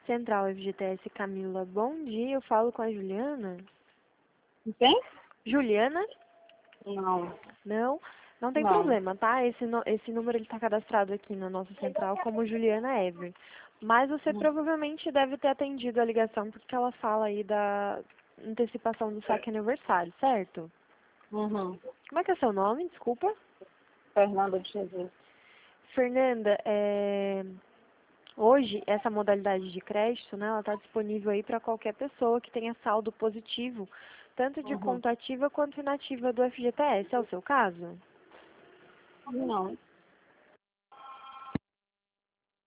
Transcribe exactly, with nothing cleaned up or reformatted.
Central F G T S Camila, bom dia, eu falo com a Juliana. Quem? Juliana? Não. Não? Não tem Não. problema, tá? Esse, no- esse número está cadastrado aqui na nossa central como Juliana Ever. Mas você provavelmente deve ter atendido a ligação porque ela fala aí da antecipação do saque aniversário, certo? Uhum. Como é que é seu nome? Desculpa. Fernanda de Jesus. Fernanda, é... hoje essa modalidade de crédito, né, ela está disponível aí para qualquer pessoa que tenha saldo positivo, tanto de Uhum. conta ativa quanto inativa do F G T S. É o seu caso? Não.